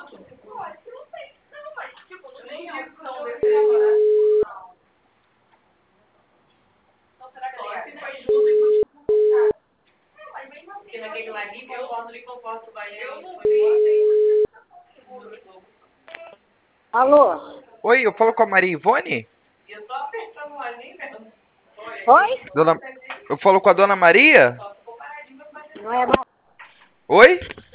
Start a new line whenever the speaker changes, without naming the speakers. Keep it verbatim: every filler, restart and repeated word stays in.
Alô?
Oi, eu falo com a Maria Ivone?
Oi?
Dona... Eu falo com a Dona Maria?
Não é não.
Oi?